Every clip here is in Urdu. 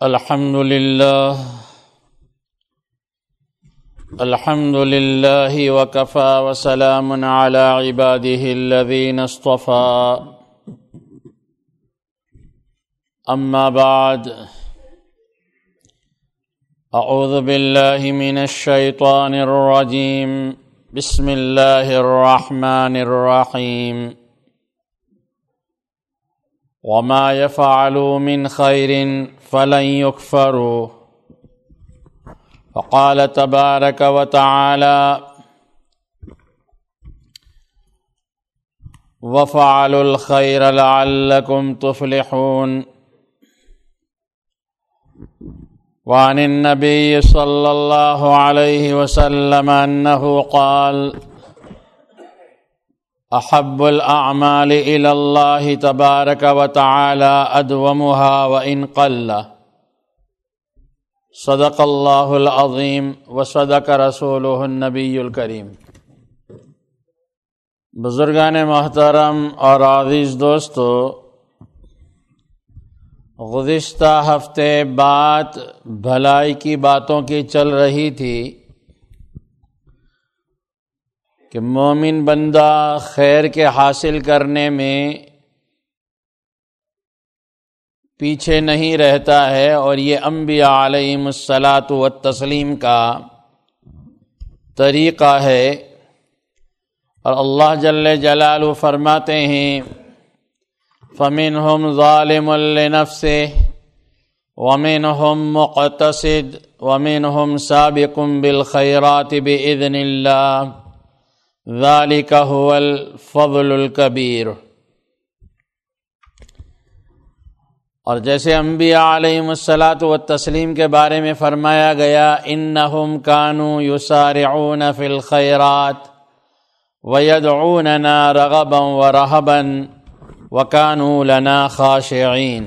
الحمد لله وكفى وسلام على عباده الذين اصطفى أما بعد أعوذ بالله من الشيطان الرجيم بسم الله الرحمن الرحيم وما يفعلوا من خير فلن يكفروا وقال تبارك وتعالى وفعلوا الخير لعلكم تفلحون وعن النبي صلى الله عليه وسلم أنه قال أحب الأعمال إلى الله تبارك وتعالى أدومها وإن قل صدق الله العظيم وصدق رسوله النبي الكريم۔ بزرگان محترم اور عزیز دوستو، گزشتہ ہفتے بات بھلائی کی باتوں کی چل رہی تھی کہ مومن بندہ خیر کے حاصل کرنے میں پیچھے نہیں رہتا ہے، اور یہ انبیاء علیہم الصلاۃ والتسلیم کا طریقہ ہے۔ اور اللہ جل جلالہ فرماتے ہیں فَمِنْهُمْ ظَالِمٌ لِّنَفْسِهِ وَمِنْهُمْ مُقْتَصِدٌ وَمِنْهُمْ سَابِقٌ بِالْخَيْرَاتِ بِإِذْنِ اللَّهِ ذَلِكَ هُوَ الْفَضْلُ الْكَبِيرُ۔ اور جیسے انبیاء علیہم الصلاۃ والتسلیم کے بارے میں فرمایا گیا انہم کانوا یسارعون فی الخیرات ویدعوننا رغبا ورہبا وکانوا لنا خاشعین۔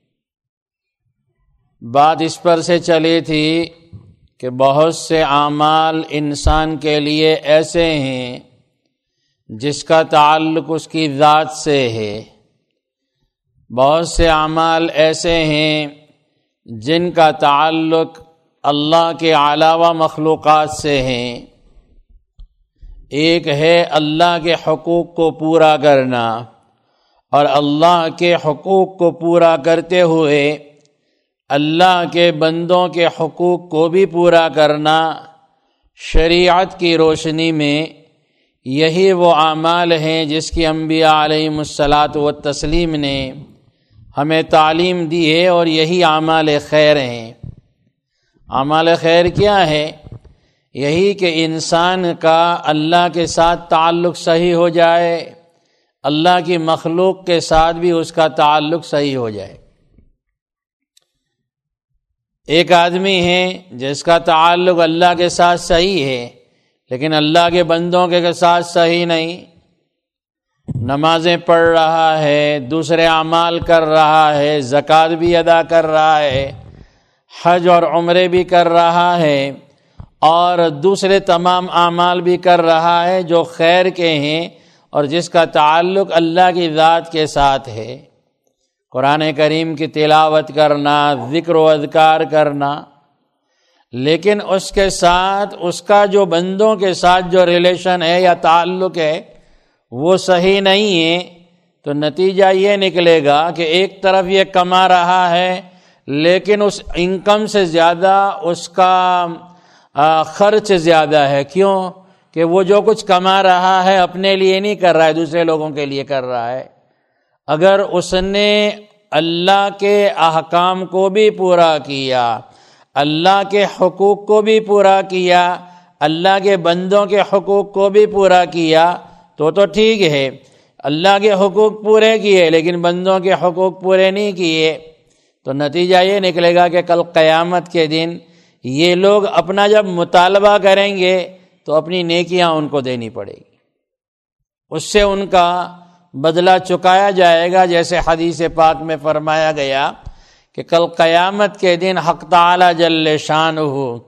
بات اس پر سے چلی تھی کہ بہت سے اعمال انسان کے لیے ایسے ہیں جس کا تعلق اس کی ذات سے ہے، بہت سے اعمال ایسے ہیں جن کا تعلق اللہ کے علاوہ مخلوقات سے ہیں۔ ایک ہے اللہ کے حقوق کو پورا کرنا، اور اللہ کے حقوق کو پورا کرتے ہوئے اللہ کے بندوں کے حقوق کو بھی پورا کرنا۔ شریعت کی روشنی میں یہی وہ اعمال ہیں جس کی انبیاء علیہم الصلاۃ والتسلیم نے ہمیں تعلیم دی ہے، اور یہی اعمال خیر ہیں۔ اعمال خیر کیا ہے؟ یہی کہ انسان کا اللہ کے ساتھ تعلق صحیح ہو جائے، اللہ کی مخلوق کے ساتھ بھی اس کا تعلق صحیح ہو جائے۔ ایک آدمی ہے جس کا تعلق اللہ کے ساتھ صحیح ہے، لیکن اللہ کے بندوں کے ساتھ صحیح نہیں، نمازیں پڑھ رہا ہے، دوسرے اعمال کر رہا ہے، زکوٰۃ بھی ادا کر رہا ہے، حج اور عمرے بھی کر رہا ہے، اور دوسرے تمام اعمال بھی کر رہا ہے جو خیر کے ہیں اور جس کا تعلق اللہ کی ذات کے ساتھ ہے۔ قرآن کریم کی تلاوت کرنا، ذکر و اذکار کرنا، لیکن اس کے ساتھ اس کا جو بندوں کے ساتھ جو ریلیشن ہے یا تعلق ہے وہ صحیح نہیں ہے، تو نتیجہ یہ نکلے گا کہ ایک طرف یہ کما رہا ہے لیکن اس انکم سے زیادہ اس کا خرچ زیادہ ہے۔ کیوں؟ کہ وہ جو کچھ کما رہا ہے اپنے لیے نہیں کر رہا ہے، دوسرے لوگوں کے لیے کر رہا ہے۔ اگر اس نے اللہ کے احکام کو بھی پورا کیا، اللہ کے حقوق کو بھی پورا کیا، اللہ کے بندوں کے حقوق کو بھی پورا کیا تو ٹھیک ہے۔ اللہ کے حقوق پورے کیے لیکن بندوں کے حقوق پورے نہیں کیے تو نتیجہ یہ نکلے گا کہ کل قیامت کے دن یہ لوگ اپنا جب مطالبہ کریں گے تو اپنی نیکیاں ان کو دینی پڑے گی، اس سے ان کا بدلہ چکایا جائے گا۔ جیسے حدیث پاک میں فرمایا گیا کہ کل قیامت کے دن حق تعالی جل شانہ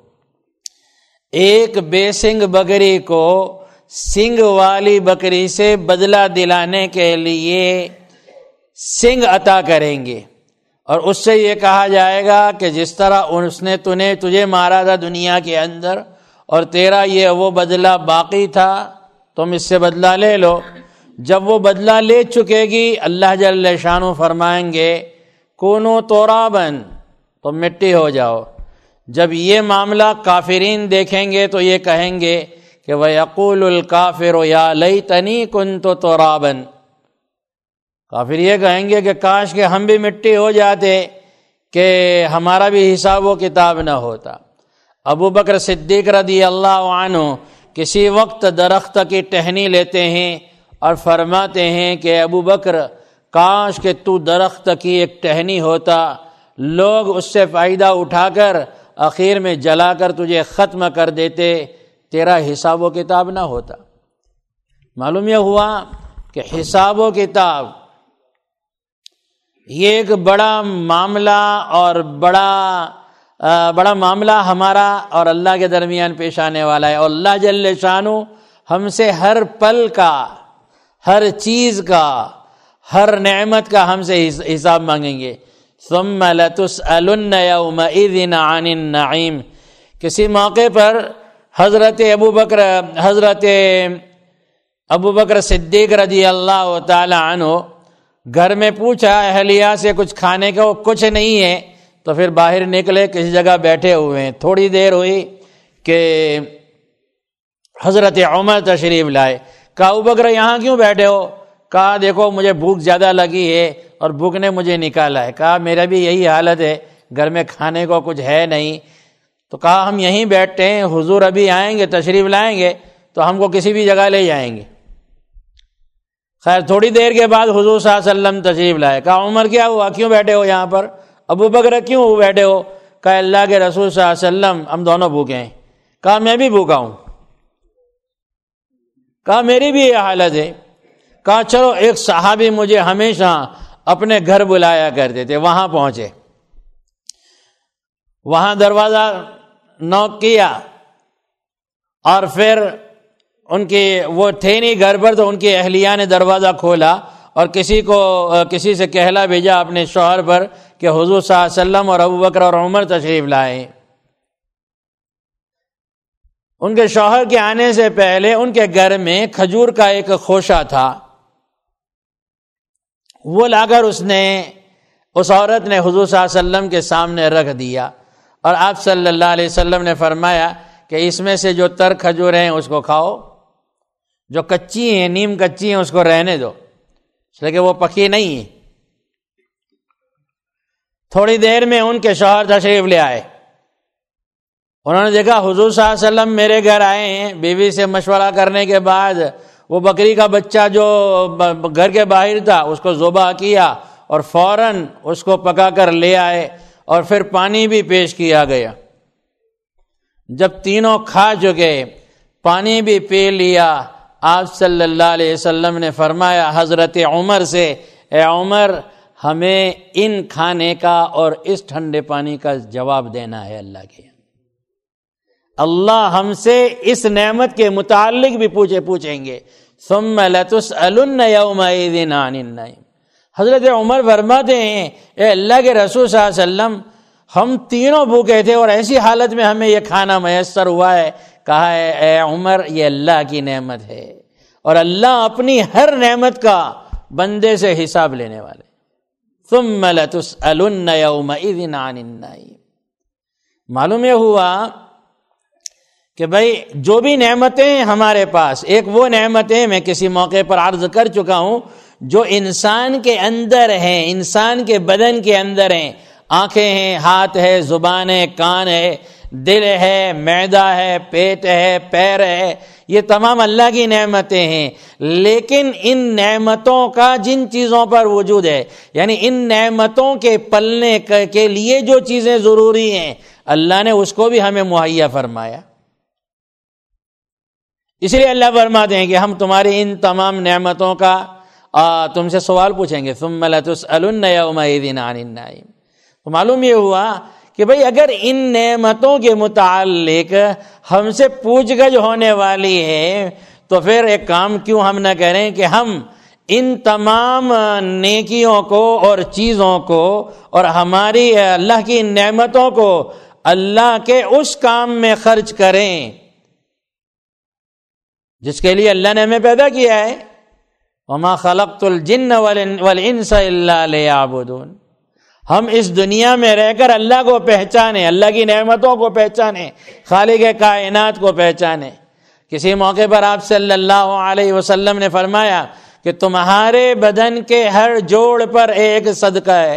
ایک بے سنگ بکری کو سنگ والی بکری سے بدلہ دلانے کے لیے سنگ عطا کریں گے، اور اس سے یہ کہا جائے گا کہ جس طرح اس نے تجھے مارا تھا دنیا کے اندر اور تیرا یہ وہ بدلہ باقی تھا، تم اس سے بدلہ لے لو۔ جب وہ بدلہ لے چکے گی اللہ جل شانہ فرمائیں گے کونو ترابن، تم مٹی ہو جاؤ۔ جب یہ معاملہ کافرین دیکھیں گے تو یہ کہیں گے کہ وَيَقُولُ الْكَافِرُ يَا لَيْتَنِي كُنْتُ تُرَابًا، کافر یہ کہیں گے کہ کاش کہ ہم بھی مٹی ہو جاتے، کہ ہمارا بھی حساب و کتاب نہ ہوتا۔ ابو بکر صدیق رضی اللہ عنہ کسی وقت درخت کی ٹہنی لیتے ہیں اور فرماتے ہیں کہ ابو بکر کاش کہ تو درخت کی ایک ٹہنی ہوتا، لوگ اس سے فائدہ اٹھا کر آخر میں جلا کر تجھے ختم کر دیتے، تیرا حساب و کتاب نہ ہوتا۔ معلوم یہ ہوا کہ حساب و کتاب یہ ایک بڑا معاملہ اور بڑا معاملہ ہمارا اور اللہ کے درمیان پیش آنے والا ہے، اور اللہ جل شانہ ہم سے ہر پل کا، ہر چیز کا، ہر نعمت کا ہم سے حساب مانگیں گے۔ ثم لتسألن یومئذ عن النعیم۔ کسی موقع پر حضرت ابو بکر صدیق رضی اللہ تعالی عنہ گھر میں پوچھا اہلیہ سے کچھ کھانے کا، کچھ نہیں ہے، تو پھر باہر نکلے، کسی جگہ بیٹھے ہوئے ہیں۔ تھوڑی دیر ہوئی کہ حضرت عمر تشریف لائے۔ کہا ابو بکر یہاں کیوں بیٹھے ہو؟ کہا دیکھو مجھے بھوک زیادہ لگی ہے اور بھوک نے مجھے نکالا ہے۔ کہا میرا بھی یہی حالت ہے، گھر میں کھانے کو کچھ ہے نہیں۔ تو کہا ہم یہیں بیٹھتے ہیں، حضور ابھی آئیں گے، تشریف لائیں گے تو ہم کو کسی بھی جگہ لے جائیں گے۔ خیر تھوڑی دیر کے بعد حضور صلی اللہ علیہ وسلم تشریف لائے۔ کہا عمر کیا ہوا، کیوں بیٹھے ہو یہاں پر؟ ابو بکر کیوں بیٹھے ہو؟ کہا اللہ کے رسول صلی اللہ علیہ وسلم ہم دونوں بھوکے ہیں۔ کہا میں بھی بھوکا ہوں۔ کہا میری بھی یہ حالت ہے۔ کہا چلو ایک صحابی مجھے ہمیشہ اپنے گھر بلایا کرتے تھے، وہاں پہنچے، وہاں دروازہ نوک کیا اور پھر ان کے وہ تھے نہیں گھر پر، تو ان کی اہلیہ نے دروازہ کھولا اور کسی سے کہلا بھیجا اپنے شوہر پر کہ حضور صلی اللہ علیہ وسلم اور ابو بکر اور عمر تشریف لائے۔ ان کے شوہر کے آنے سے پہلے ان کے گھر میں کھجور کا ایک خوشہ تھا، وہ لا کر اس عورت نے حضور صلی اللہ علیہ وسلم کے سامنے رکھ دیا، اور آپ صلی اللہ علیہ وسلم نے فرمایا کہ اس میں سے جو تر کھجور ہیں اس کو کھاؤ، جو کچی ہیں نیم کچی ہیں اس کو رہنے دو، اس لیے کہ وہ پکی نہیں ہیں۔ تھوڑی دیر میں ان کے شوہر تشریف لے آئے، انہوں نے دیکھا حضور صلی اللہ علیہ وسلم میرے گھر آئے ہیں۔ بیوی سے مشورہ کرنے کے بعد وہ بکری کا بچہ جو گھر کے باہر تھا اس کو ذبح کیا اور فوراً اس کو پکا کر لے آئے، اور پھر پانی بھی پیش کیا گیا۔ جب تینوں کھا چکے، پانی بھی پی لیا، آپ صلی اللہ علیہ وسلم نے فرمایا حضرت عمر سے، اے عمر ہمیں ان کھانے کا اور اس ٹھنڈے پانی کا جواب دینا ہے اللہ کے۔ اللہ ہم سے اس نعمت کے متعلق بھی پوچھیں گے۔ ثم لتسألن یومئذ عن النعیم۔ حضرت عمر فرماتے ہیں اے اللہ کے رسول صلی اللہ علیہ وسلم، ہم تینوں بھوکے تھے اور ایسی حالت میں ہمیں یہ کھانا میسر ہوا ہے۔ کہا ہے اے عمر یہ اللہ کی نعمت ہے، اور اللہ اپنی ہر نعمت کا بندے سے حساب لینے والے۔ ثم لتسألن یومئذ عن النعیم۔ معلوم یہ ہوا کہ بھائی جو بھی نعمتیں ہمارے پاس، ایک وہ نعمتیں میں کسی موقع پر عرض کر چکا ہوں جو انسان کے اندر ہیں، انسان کے بدن کے اندر ہیں، آنکھیں ہیں، ہاتھ ہے، زبان ہے، کان ہے، دل ہے، معدہ ہے، پیٹ ہے، پیر ہے، یہ تمام اللہ کی نعمتیں ہیں۔ لیکن ان نعمتوں کا جن چیزوں پر وجود ہے، یعنی ان نعمتوں کے پلنے کے لیے جو چیزیں ضروری ہیں، اللہ نے اس کو بھی ہمیں مہیا فرمایا۔ اس لیے اللہ فرماتے ہیں کہ ہم تمہاری ان تمام نعمتوں کا تم سے سوال پوچھیں گے۔ ثم لتسألن یومئذ عن النعیم۔ تو معلوم یہ ہوا کہ بھئی اگر ان نعمتوں کے متعلق ہم سے پوچھ گچھ ہونے والی ہے تو پھر ایک کام کیوں ہم نہ کریں کہ ہم ان تمام نیکیوں کو اور چیزوں کو اور ہماری اللہ کی نعمتوں کو اللہ کے اس کام میں خرچ کریں جس کے لیے اللہ نے ہمیں پیدا کیا ہے. وما خلقت الجن والانس الا لیعبدون. ہم اس دنیا میں رہ کر اللہ کو پہچانیں، اللہ کی نعمتوں کو پہچانیں، خالق کائنات کو پہچانیں. کسی موقع پر آپ صلی اللہ علیہ وسلم نے فرمایا کہ تمہارے بدن کے ہر جوڑ پر ایک صدقہ ہے.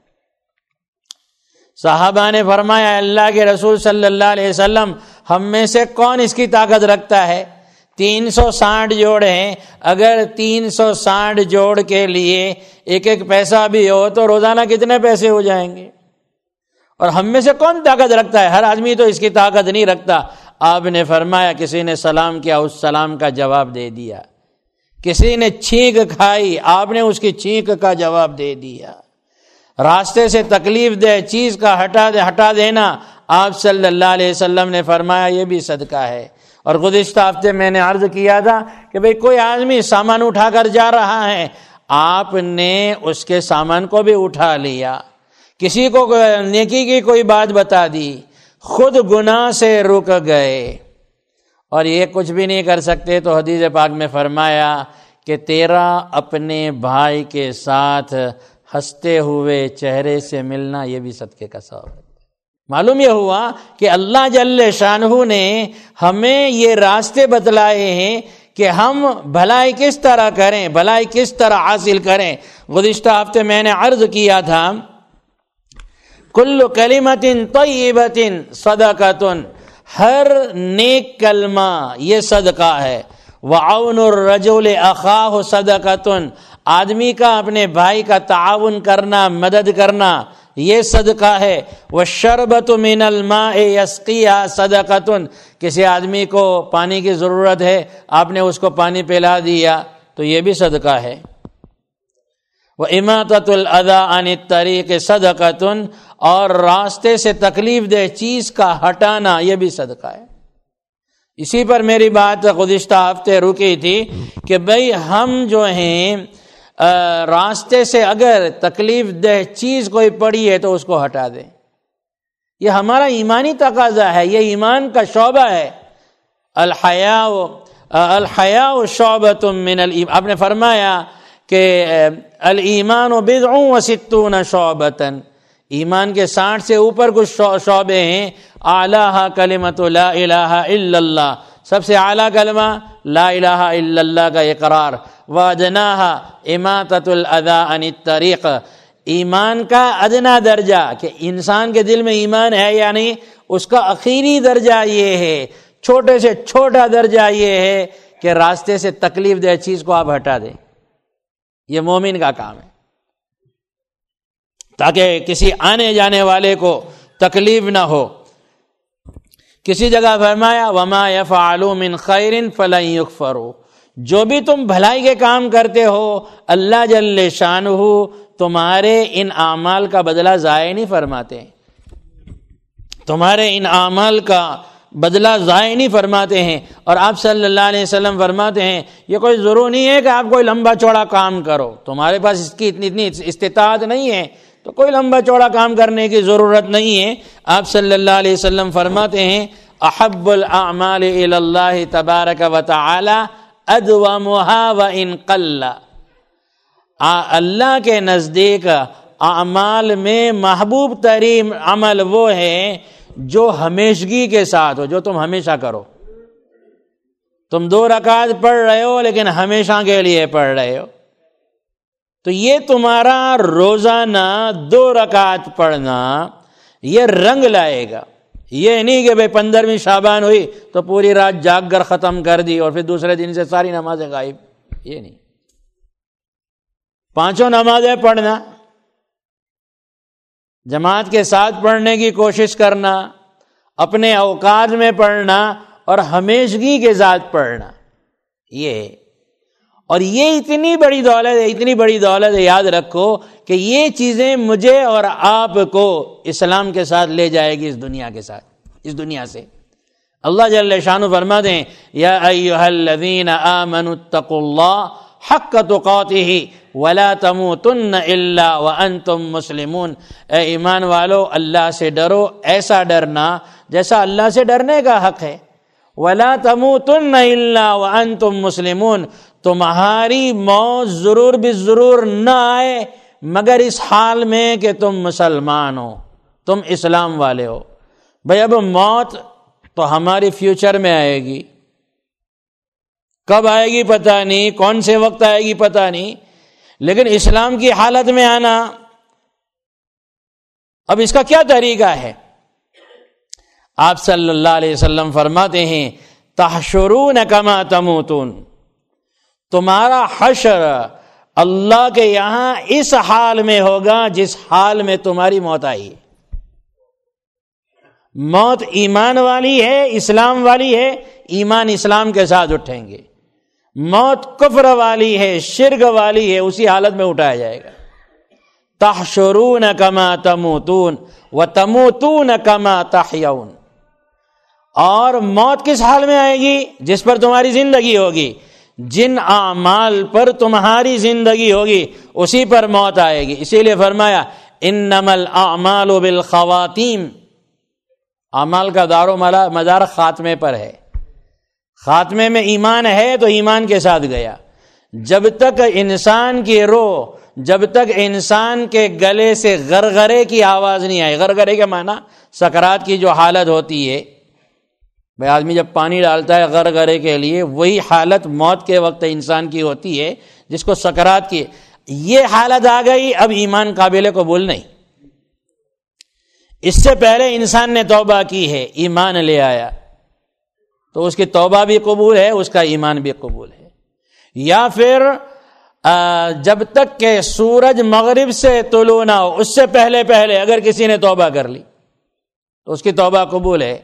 صحابہ نے فرمایا اللہ کے رسول صلی اللہ علیہ وسلم ہم میں سے کون اس کی طاقت رکھتا ہے؟ 360 جوڑ ہیں، اگر 360 جوڑ کے لیے ایک ایک پیسہ بھی ہو تو روزانہ کتنے پیسے ہو جائیں گے؟ اور ہم میں سے کون طاقت رکھتا ہے؟ ہر آدمی تو اس کی طاقت نہیں رکھتا. آپ نے فرمایا کسی نے سلام کیا، اس سلام کا جواب دے دیا. کسی نے چھینک کھائی، آپ نے اس کی چھینک کا جواب دے دیا. راستے سے تکلیف دہ چیز کا ہٹا دینا، آپ صلی اللہ علیہ وسلم نے فرمایا یہ بھی صدقہ ہے. اور گزشتہ ہفتے میں نے عرض کیا تھا کہ بھئی کوئی آدمی سامان اٹھا کر جا رہا ہے، آپ نے اس کے سامان کو بھی اٹھا لیا، کسی کو نیکی کی کوئی بات بتا دی، خود گناہ سے رک گئے اور یہ کچھ بھی نہیں کر سکتے تو حدیث پاک میں فرمایا کہ تیرا اپنے بھائی کے ساتھ ہنستے ہوئے چہرے سے ملنا یہ بھی صدقے کا ثواب ہے. معلوم یہ ہوا کہ اللہ جل شانہ نے ہمیں یہ راستے بتلائے ہیں کہ ہم بھلائی کس طرح کریں، بھلائی کس طرح حاصل کریں. گزشتہ ہفتے میں نے عرض کیا تھا کل کلمۃ طیبۃ صدقۃ، ہر نیک کلمہ یہ صدقہ ہے. وعون الرجل اخاہ صدقۃ، آدمی کا اپنے بھائی کا تعاون کرنا، مدد کرنا یہ صدقہ ہے. والشربۃ من الماء یسقیھا صدقۃ، کسی آدمی کو پانی کی ضرورت ہے، آپ نے اس کو پانی پلا دیا تو یہ بھی صدقہ ہے. واماطۃ الاذی عن الطریق صدقۃ، اور راستے سے تکلیف دہ چیز کا ہٹانا یہ بھی صدقہ ہے. اسی پر میری بات گزشتہ ہفتے رکی تھی کہ بھئی ہم جو ہیں راستے سے اگر تکلیف دہ چیز کوئی پڑی ہے تو اس کو ہٹا دیں. یہ ہمارا ایمانی تقاضا ہے، یہ ایمان کا شعبہ ہے. الحیاء شعبۃ من الایمان، آپ نے فرمایا کہ الایمان بضع وستون شعبۃ، ایمان کے 60 سے اوپر کچھ شعبے ہیں. اعلیٰ کلمۃ لا الہ الا اللہ، سب سے اعلیٰ کلمہ لا الہ الا اللہ کا اقرار. وادناہا اماطۃ الاذی عن الطریق، ایمان کا ادنا درجہ کہ انسان کے دل میں ایمان ہے یا نہیں، اس کا آخری درجہ یہ ہے، چھوٹے سے چھوٹا درجہ یہ ہے کہ راستے سے تکلیف دہ چیز کو آپ ہٹا دیں. یہ مومن کا کام ہے تاکہ کسی آنے جانے والے کو تکلیف نہ ہو. کسی جگہ فرمایا وما يفعلوا من خیر فلن یکفروا، جو بھی تم بھلائی کے کام کرتے ہو اللہ جل شانہ تمہارے ان اعمال کا بدلہ ضائع نہیں فرماتے، تمہارے ان اعمال کا بدلہ ضائع نہیں فرماتے ہیں. اور آپ صلی اللہ علیہ وسلم فرماتے ہیں یہ کوئی ضرور نہیں ہے کہ آپ کوئی لمبا چوڑا کام کرو، تمہارے پاس اس کی اتنی استطاعت نہیں ہے تو کوئی لمبا چوڑا کام کرنے کی ضرورت نہیں ہے. آپ صلی اللہ علیہ وسلم فرماتے ہیں احب الاعمال الی اللہ تبارک و تعالی ادومها وان قل، اللہ کے نزدیک اعمال میں محبوب ترین عمل وہ ہے جو ہمیشگی کے ساتھ ہو، جو تم ہمیشہ کرو. تم 2 رکعت پڑھ رہے ہو لیکن ہمیشہ کے لیے پڑھ رہے ہو، تو یہ تمہارا روزانہ 2 رکعت پڑھنا یہ رنگ لائے گا. یہ نہیں کہ بھئی 15ویں شعبان ہوئی تو پوری رات جاگ کر ختم کر دی اور پھر دوسرے دن سے ساری نمازیں غائب، یہ نہیں. 5 نمازیں پڑھنا، جماعت کے ساتھ پڑھنے کی کوشش کرنا، اپنے اوقات میں پڑھنا اور ہمیشگی کے ساتھ پڑھنا، یہ اور یہ اتنی بڑی دولت ہے، اتنی بڑی دولت ہے. یاد رکھو کہ یہ چیزیں مجھے اور آپ کو اسلام کے ساتھ لے جائے گی، اس دنیا کے ساتھ، اس دنیا سے. اللہ جل شانہ فرماتے ہیں یا ایھا الذین آمنوا اتقوا اللہ حق تقاتہ ولا تموتن الا وانتم مسلمون، اے ایمان والو اللہ سے ڈرو ایسا ڈرنا جیسا اللہ سے ڈرنے کا حق ہے۔ ولا تموتن الا وانتم مسلمون، تمہاری موت ضرور بھی ضرور نہ آئے مگر اس حال میں کہ تم مسلمان ہو، تم اسلام والے ہو۔ بھئی اب موت تو ہماری فیوچر میں آئے گی، کب آئے گی پتہ نہیں، کون سے وقت آئے گی پتہ نہیں، لیکن اسلام کی حالت میں آنا، اب اس کا کیا طریقہ ہے؟ آپ صلی اللہ علیہ وسلم فرماتے ہیں تحشرون کما تموتون، تمہارا حشر اللہ کے یہاں اس حال میں ہوگا جس حال میں تمہاری موت آئی ہے۔ موت ایمان والی ہے، اسلام والی ہے، ایمان اسلام کے ساتھ اٹھیں گے۔ موت کفر والی ہے، شرک والی ہے، اسی حالت میں اٹھایا جائے گا۔ تحشرون کما تموتون وتموتون کما تحیون، اور موت کس حال میں آئے گی؟ جس پر تمہاری زندگی ہوگی، جن اعمال پر تمہاری زندگی ہوگی اسی پر موت آئے گی۔ اسی لیے فرمایا انما الاعمال بالخواتیم، اعمال کا دار و مدار خاتمے پر ہے۔ خاتمے میں ایمان ہے تو ایمان کے ساتھ گیا۔ جب تک انسان کی روح، جب تک انسان کے گلے سے غرغرے کی آواز نہیں آئی، غرغرے کے معنی سکرات کی جو حالت ہوتی ہے، بھئی آدمی جب پانی ڈالتا ہے غرغرے کے لیے، وہی حالت موت کے وقت انسان کی ہوتی ہے جس کو سکرات کی، یہ حالت آ گئی، اب ایمان قابل قبول نہیں۔ اس سے پہلے انسان نے توبہ کی ہے، ایمان لے آیا، تو اس کی توبہ بھی قبول ہے، اس کا ایمان بھی قبول ہے۔ یا پھر جب تک کہ سورج مغرب سے طلوع نہ ہو، اس سے پہلے پہلے اگر کسی نے توبہ کر لی تو اس کی توبہ قبول ہے،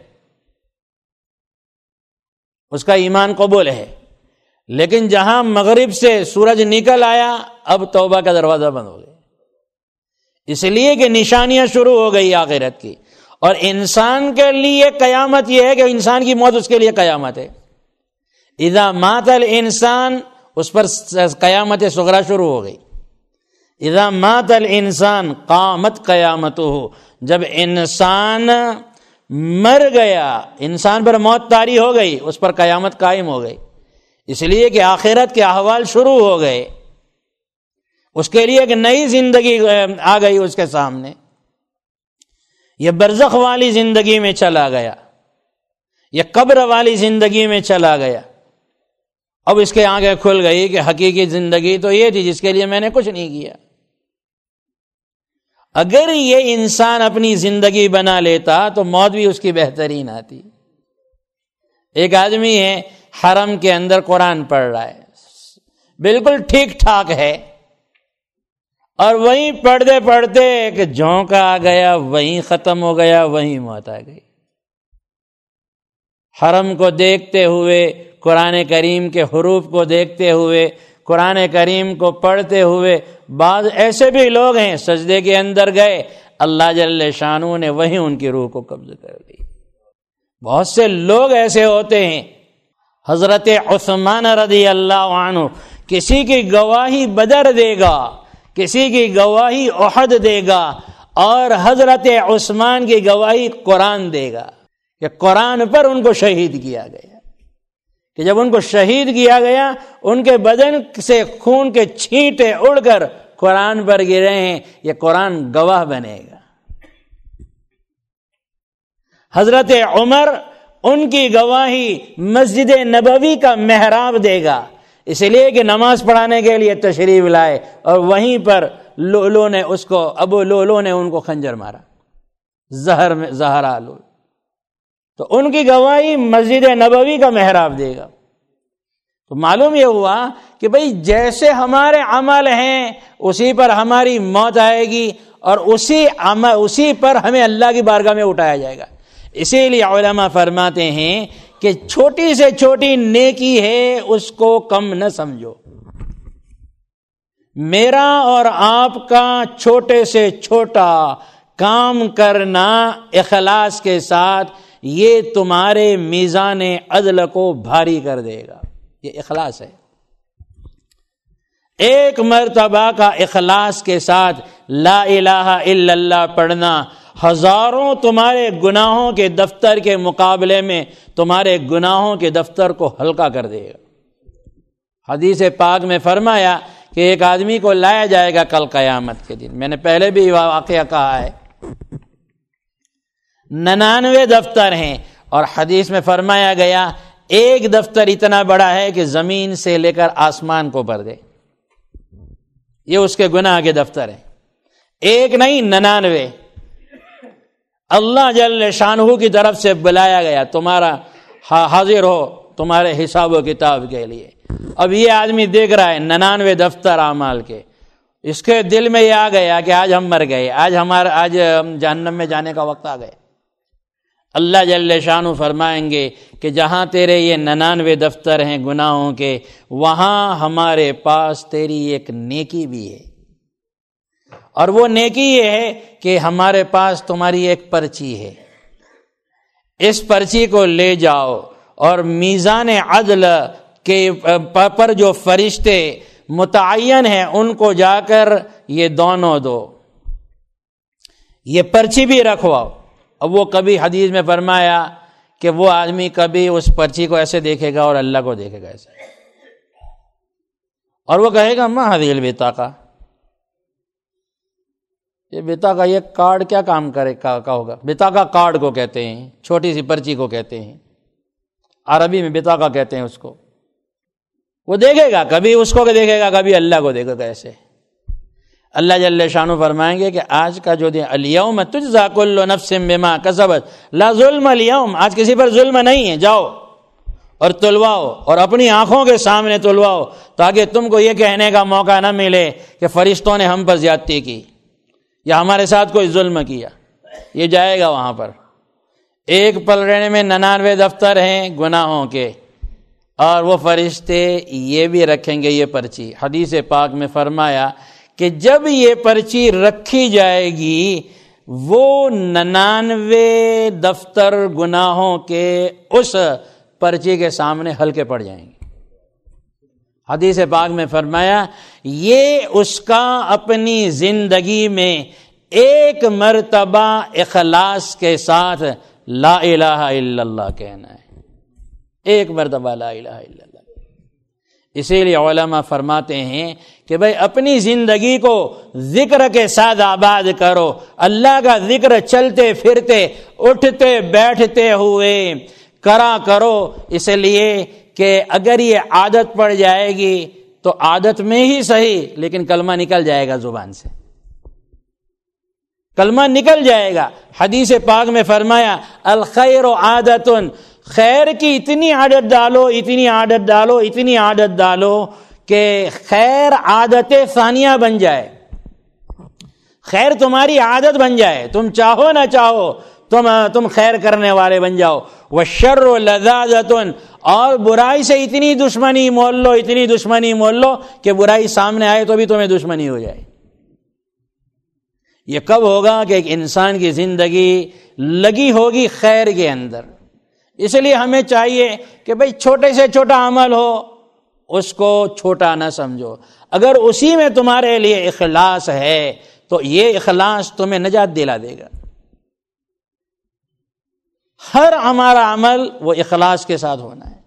اس کا ایمان قبول ہے۔ لیکن جہاں مغرب سے سورج نکل آیا، اب توبہ کا دروازہ بند ہو گیا، اس لیے کہ نشانیاں شروع ہو گئی آخرت کی۔ اور انسان کے لیے قیامت یہ ہے کہ انسان کی موت اس کے لیے قیامت ہے۔ اذا مات الانسان، اس پر قیامت صغریٰ شروع ہو گئی۔ اذا مات الانسان قامت قیامتہ، جب انسان مر گیا، انسان پر موت طاری ہو گئی، اس پر قیامت قائم ہو گئی۔ اس لیے کہ آخرت کے احوال شروع ہو گئے، اس کے لیے ایک نئی زندگی آ گئی اس کے سامنے۔ یہ برزخ والی زندگی میں چلا گیا، یہ قبر والی زندگی میں چلا گیا۔ اب اس کے آنکھیں کھل گئی کہ حقیقی زندگی تو یہ تھی جس کے لیے میں نے کچھ نہیں کیا۔ اگر یہ انسان اپنی زندگی بنا لیتا تو موت بھی اس کی بہترین آتی۔ ایک آدمی ہے حرم کے اندر قرآن پڑھ رہا ہے، بالکل ٹھیک ٹھاک ہے، اور وہیں پڑھتے پڑھتے ایک جھونکا آ گیا، وہیں ختم ہو گیا، وہیں موت آ گئی۔ حرم کو دیکھتے ہوئے، قرآن کریم کے حروف کو دیکھتے ہوئے، قرآن کریم کو پڑھتے ہوئے، بعض ایسے بھی لوگ ہیں سجدے کے اندر گئے، اللہ جل شانہ نے وہیں ان کی روح کو قبض کر لی۔ بہت سے لوگ ایسے ہوتے ہیں۔ حضرت عثمان رضی اللہ عنہ کسی کی گواہی بدر دے گا، کسی کی گواہی احد دے گا، اور حضرت عثمان کی گواہی قرآن دے گا کہ قرآن پر ان کو شہید کیا گیا، کہ جب ان کو شہید کیا گیا ان کے بدن سے خون کے چھینٹے اڑ کر قرآن پر گرے ہیں، یہ قرآن گواہ بنے گا۔ حضرت عمر ان کی گواہی مسجد نبوی کا محراب دے گا، اس لیے کہ نماز پڑھانے کے لیے تشریف لائے، اور وہیں پر لولو نے اس کو، ابو لولو نے ان کو خنجر مارا، زہرا لولو، تو ان کی گواہی مسجد نبوی کا محراب دے گا۔ تو معلوم یہ ہوا کہ بھئی جیسے ہمارے عمل ہیں اسی پر ہماری موت آئے گی، اور اسی پر ہمیں اللہ کی بارگاہ میں اٹھایا جائے گا۔ اسی لیے علماء فرماتے ہیں کہ چھوٹی سے چھوٹی نیکی ہے اس کو کم نہ سمجھو۔ میرا اور آپ کا چھوٹے سے چھوٹا کام کرنا اخلاص کے ساتھ، یہ تمہارے میزان عدل کو بھاری کر دے گا، یہ اخلاص ہے۔ ایک مرتبہ کا اخلاص کے ساتھ لا الہ الا اللہ پڑھنا ہزاروں تمہارے گناہوں کے دفتر کے مقابلے میں تمہارے گناہوں کے دفتر کو ہلکا کر دے گا۔ حدیث پاک میں فرمایا کہ ایک آدمی کو لایا جائے گا کل قیامت کے دن، میں نے پہلے بھی واقعہ کہا ہے، 99 دفتر ہیں، اور حدیث میں فرمایا گیا ایک دفتر اتنا بڑا ہے کہ زمین سے لے کر آسمان کو بھر دے، یہ اس کے گناہ کے دفتر ہیں، ایک نہیں 99۔ اللہ جل شانہ کی طرف سے بلایا گیا، تمہارا حاضر ہو تمہارے حساب و کتاب کے لیے۔ اب یہ آدمی دیکھ رہا ہے 99 دفتر اعمال کے، اس کے دل میں یہ آ گیا کہ آج ہم مر گئے، آج جہنم میں جانے کا وقت آ گیا۔ اللہ جل شانہ فرمائیں گے کہ جہاں تیرے یہ 99 دفتر ہیں گناہوں کے، وہاں ہمارے پاس تیری ایک نیکی بھی ہے، اور وہ نیکی یہ ہے کہ ہمارے پاس تمہاری ایک پرچی ہے، اس پرچی کو لے جاؤ اور میزان عدل کے پر جو فرشتے متعین ہیں ان کو جا کر یہ دونوں دو، یہ پرچی بھی رکھواؤ۔ اب وہ کبھی حدیث میں فرمایا کہ وہ آدمی کبھی اس پرچی کو ایسے دیکھے گا اور اللہ کو دیکھے گا ایسے، اور وہ کہے گا ما هذه البطاقہ، یہ بطاقہ یہ کارڈ کیا کام کرے کا ہوگا؟ بطاقہ کارڈ کو کہتے ہیں، چھوٹی سی پرچی کو کہتے ہیں، عربی میں بطاقہ کہتے ہیں اس کو۔ وہ دیکھے گا، کبھی اس کو دیکھے گا، کبھی اللہ کو دیکھے گا ایسے۔ اللہ جل شانہ فرمائیں گے کہ آج کا جو دن الیوم تجزا کل نفس بما کسبت لا ظلم اليوم، آج کسی پر ظلم نہیں ہے، جاؤ اور تلواؤ، اور اپنی آنکھوں کے سامنے تلواؤ، تاکہ تم کو یہ کہنے کا موقع نہ ملے کہ فرشتوں نے ہم پر زیادتی کی یا ہمارے ساتھ کوئی ظلم کیا۔ یہ جائے گا وہاں پر۔ ایک پلڑے میں 99 دفتر ہیں گناہوں کے، اور وہ فرشتے یہ بھی رکھیں گے یہ پرچی۔ حدیث پاک میں فرمایا کہ جب یہ پرچی رکھی جائے گی، وہ 99 دفتر گناہوں کے اس پرچی کے سامنے ہلکے پڑ جائیں گے۔ حدیث پاک میں فرمایا یہ اس کا اپنی زندگی میں ایک مرتبہ اخلاص کے ساتھ لا الہ الا اللہ کہنا ہے، ایک مرتبہ لا الہ الا اللہ۔ اسی لیے علماء فرماتے ہیں کہ بھئی اپنی زندگی کو ذکر کے ساتھ آباد کرو، اللہ کا ذکر چلتے پھرتے اٹھتے بیٹھتے ہوئے کرا کرو، اس لیے کہ اگر یہ عادت پڑ جائے گی تو عادت میں ہی صحیح لیکن کلمہ نکل جائے گا زبان سے، کلمہ نکل جائے گا۔ حدیث پاک میں فرمایا الخیر عادت، خیر کی اتنی عادت ڈالو، اتنی عادت ڈالو، اتنی عادت ڈالو کہ خیر عادت ثانیہ بن جائے، خیر تمہاری عادت بن جائے، تم چاہو نہ چاہو تم خیر کرنے والے بن جاؤ۔ والشر لذاذۃ، اور برائی سے اتنی دشمنی مول لو، اتنی دشمنی مول لو کہ برائی سامنے آئے تو بھی تمہیں دشمنی ہو جائے۔ یہ کب ہوگا کہ ایک انسان کی زندگی لگی ہوگی خیر کے اندر۔ اس لیے ہمیں چاہیے کہ بھئی چھوٹے سے چھوٹا عمل ہو اس کو چھوٹا نہ سمجھو، اگر اسی میں تمہارے لیے اخلاص ہے تو یہ اخلاص تمہیں نجات دلا دے گا۔ ہر ہمارا عمل وہ اخلاص کے ساتھ ہونا ہے۔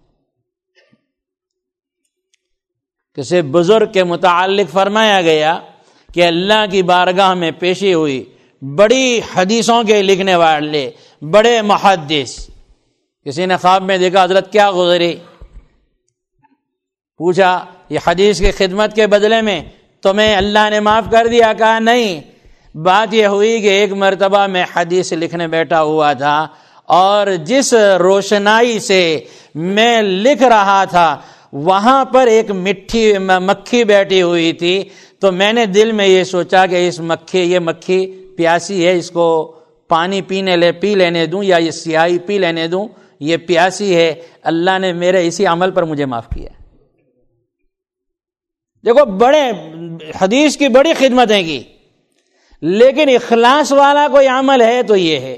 کسی بزرگ کے متعلق فرمایا گیا کہ اللہ کی بارگاہ میں پیشی ہوئی، بڑی حدیثوں کے لکھنے والے، بڑے محدث، کسی نے خواب میں دیکھا حضرت کیا گزری، پوچھا یہ حدیث کی خدمت کے بدلے میں تمہیں اللہ نے معاف کر دیا؟ کہا نہیں، بات یہ ہوئی کہ ایک مرتبہ میں حدیث لکھنے بیٹھا ہوا تھا اور جس روشنائی سے میں لکھ رہا تھا وہاں پر ایک مکھی بیٹھی ہوئی تھی، تو میں نے دل میں یہ سوچا کہ یہ مکھی پیاسی ہے، اس کو پانی پی لینے دوں یا یہ سیاہی پی لینے دوں، یہ پیاسی ہے، اللہ نے میرے اسی عمل پر مجھے معاف کیا۔ دیکھو بڑے حدیث کی بڑی خدمتیں کی، لیکن اخلاص والا کوئی عمل ہے تو یہ ہے۔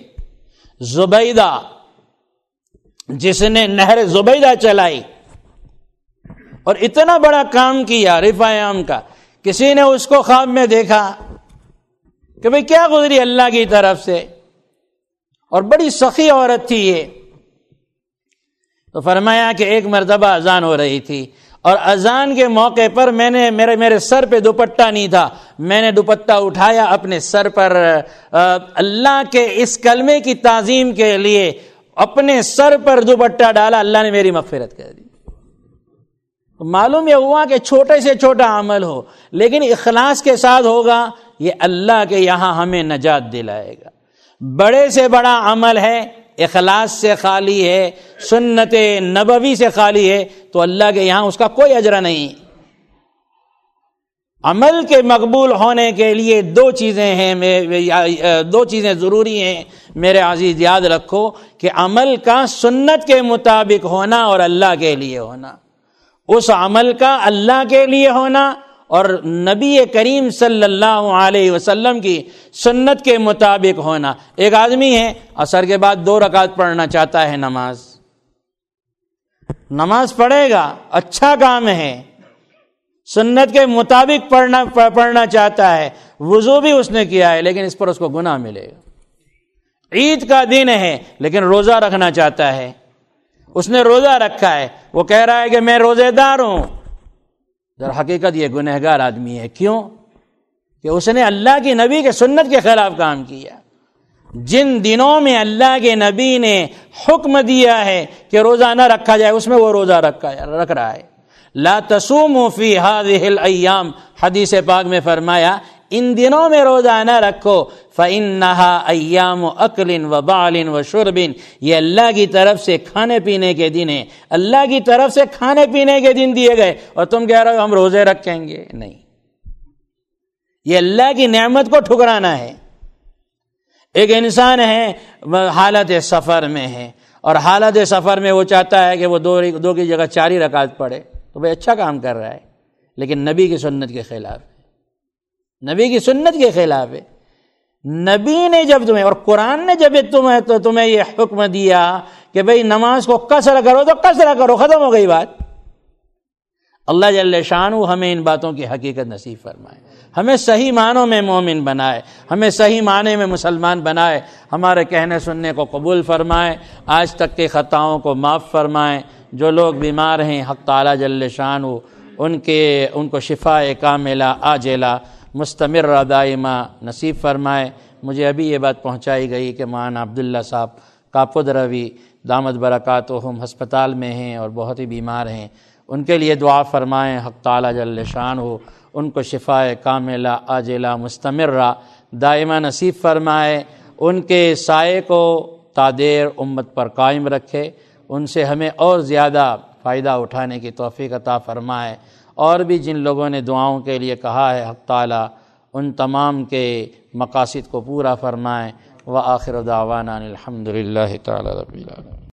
زبیدہ جس نے نہر زبیدہ چلائی اور اتنا بڑا کام کیا رفع عام کا. کسی نے اس کو خواب میں دیکھا کہ بھئی کیا گزری اللہ کی طرف سے، اور بڑی سخی عورت تھی یہ. تو فرمایا کہ ایک مرتبہ اذان ہو رہی تھی اور اذان کے موقع پر میں نے میرے سر پہ دوپٹہ نہیں تھا، میں نے دوپٹہ اٹھایا اپنے سر پر، اللہ کے اس کلمے کی تعظیم کے لیے اپنے سر پر دوپٹہ ڈالا، اللہ نے میری مغفرت کر دی. معلوم یہ ہوا کہ چھوٹے سے چھوٹا عمل ہو لیکن اخلاص کے ساتھ ہوگا، یہ اللہ کے یہاں ہمیں نجات دلائے گا. بڑے سے بڑا عمل ہے، اخلاص سے خالی ہے، سنت نبوی سے خالی ہے، تو اللہ کے یہاں اس کا کوئی اجر نہیں. عمل کے مقبول ہونے کے لیے دو چیزیں ضروری ہیں میرے عزیز، یاد رکھو کہ عمل کا سنت کے مطابق ہونا اور اللہ کے لیے ہونا، اس عمل کا اللہ کے لیے ہونا اور نبی کریم صلی اللہ علیہ وسلم کی سنت کے مطابق ہونا. ایک آدمی ہے عصر کے بعد 2 رکعت پڑھنا چاہتا ہے، نماز پڑھے گا، اچھا کام ہے، سنت کے مطابق پڑھنا چاہتا ہے، وضو بھی اس نے کیا ہے لیکن اس پر اس کو گناہ ملے گا. عید کا دن ہے لیکن روزہ رکھنا چاہتا ہے، اس نے روزہ رکھا ہے، وہ کہہ رہا ہے کہ میں روزے دار ہوں، در حقیقت یہ گنہگار آدمی ہے. کیوں؟ کہ اس نے اللہ کی نبی کے سنت کے خلاف کام کیا. جن دنوں میں اللہ کے نبی نے حکم دیا ہے کہ روزہ نہ رکھا جائے اس میں وہ روزہ رکھ رہا ہے. لا تصوموا فی هذه الایام، حدیث پاک میں فرمایا ان دنوں میں روزہ نہ رکھو، فإنها ایام اکل وبعل وشرب، یہ اللہ کی طرف سے کھانے پینے کے دن ہیں، اللہ کی طرف سے کھانے پینے کے دن دیے گئے اور تم کہہ رہے ہو ہم روزے رکھیں گے. نہیں، یہ اللہ کی نعمت کو ٹھکرانا ہے. ایک انسان ہے حالت سفر میں ہے اور حالت سفر میں وہ چاہتا ہے کہ وہ 2 کی جگہ 4 ہی رکعت پڑھے، تو وہ اچھا کام کر رہا ہے لیکن نبی کی سنت کے خلاف ہے، نبی کی سنت کے خلاف ہے. نبی نے جب تمہیں اور قرآن نے جب تمہیں یہ حکم دیا کہ بھئی نماز کو قصر کرو تو قصر کرو، ختم ہو گئی بات. اللہ جل شانہ ہمیں ان باتوں کی حقیقت نصیب فرمائے، ہمیں صحیح معنوں میں مومن بنائے، ہمیں صحیح معنی میں مسلمان بنائے، ہمارے کہنے سننے کو قبول فرمائے، آج تک کی خطاؤں کو معاف فرمائے. جو لوگ بیمار ہیں حق تعالی جل شانہ ان کو شفاء کاملہ عاجلہ مستمرہ دائمہ نصیب فرمائے. مجھے ابھی یہ بات پہنچائی گئی کہ مولانا عبداللہ صاحب کاپود روی دامت برکاتہم ہسپتال میں ہیں اور بہت ہی بیمار ہیں، ان کے لیے دعا فرمائیں. حق تعالی جل شانہ ان کو شفاء کاملہ عاجلہ مستمرہ دائمہ نصیب فرمائے، ان کے سائے کو تادیر امت پر قائم رکھے، ان سے ہمیں اور زیادہ فائدہ اٹھانے کی توفیق عطا فرمائے. اور بھی جن لوگوں نے دعاؤں کے لیے کہا ہے حق تعالی ان تمام کے مقاصد کو پورا فرمائے. وآخر دعوانا الحمدللہ تعالی رب العالمین.